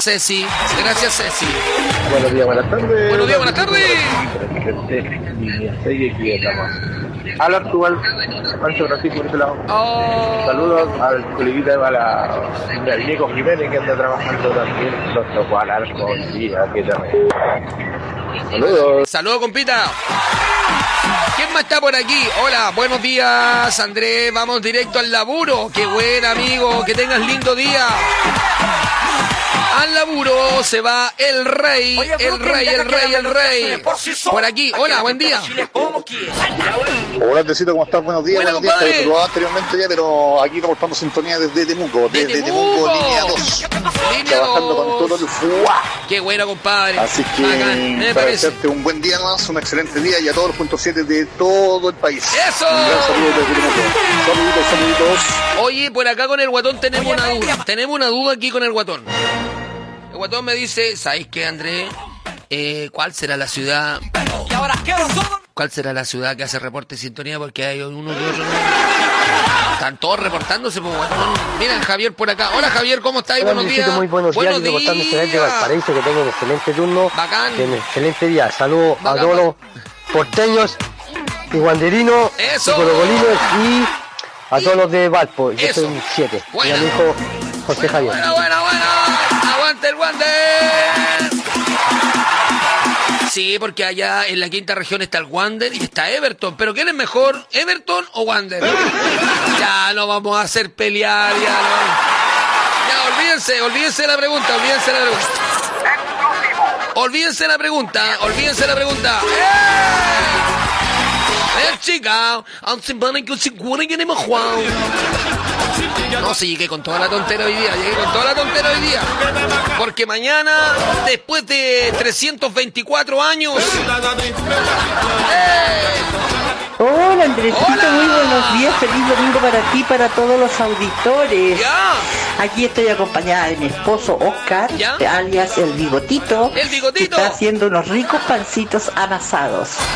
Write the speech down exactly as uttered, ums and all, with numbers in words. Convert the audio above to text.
Ceci. Gracias, Ceci. Buenos días, buenas tardes. Buenos días, buenas tardes. Habla actual, Pancho Francisco por este lado. Oh. Saludos al coleguita de la, al Nico Jiménez que anda trabajando también. Los tocó al arco hoy día, que también. Saludos. Saludos, compita. ¿Quién más está por aquí? Hola, buenos días, Andrés. Vamos directo al laburo. Qué buen, amigo. Que tengas lindo día. Al laburo se va el rey, Oye, el rey, el rey, el rey. Por aquí, hola, buen día. Hola, Andresito, ¿cómo estás? Buenos días, Buena, buenos días. compadre. Te saludaba anteriormente ya, pero aquí reportando sintonía desde Temuco, De desde Temuco. Temuco, línea dos. Línea Trabajando dos. con todo el fuá. Qué bueno, compadre. Así que Bacán, me para parece. desearte un buen día más, un excelente día y a todos los puntos siete de todo el país. ¡Eso! Un gran saludo desde Temuco. Saluditos, saluditos. Oye, por acá con el guatón tenemos una duda. Tenemos una duda aquí con el guatón. El guatón me dice, ¿sabéis qué, Andrés? Eh, ¿Cuál será la ciudad? ¿Cuál será la ciudad que hace reporte de sintonía? Porque hay uno que otro. Están todos reportándose, pues, guatón. Miren, Javier por acá. Hola, Javier, ¿cómo estáis? Hola, Buenos Luisito, días. muy buenos días. Buenos Reportando excelente Valparaíso, que tengo un excelente turno. Bacán. Un excelente día. Saludos a Bacán. todos los porteños y guanderinos Eso. y colocolinos y a todos los de Valpo. Yo Eso. soy un siete. Buena. Y a mi hijo José Javier. Bueno, bueno, bueno. Aguante el Wander. Sí, porque allá en la quinta región está el Wander y está Everton. ¿Pero quién es mejor, Everton o Wander? Ya no vamos a hacer pelear, ya no. Ya, olvídense, olvídense la pregunta, olvídense la pregunta. Olvídense la pregunta, olvídense la pregunta. ¡Eh! ¡Eh, chica! No, sí, llegué con toda la tontera hoy día, llegué con toda la tontera hoy día. Porque mañana, después de trescientos veinticuatro años... ¡Eh! Hola, Andresito, Hola. muy buenos días, feliz domingo para ti, para todos los auditores. ¡Ya! Aquí estoy acompañada de mi esposo Oscar, ¿Ya? alias El Bigotito, El Bigotito. que está haciendo unos ricos pancitos amasados.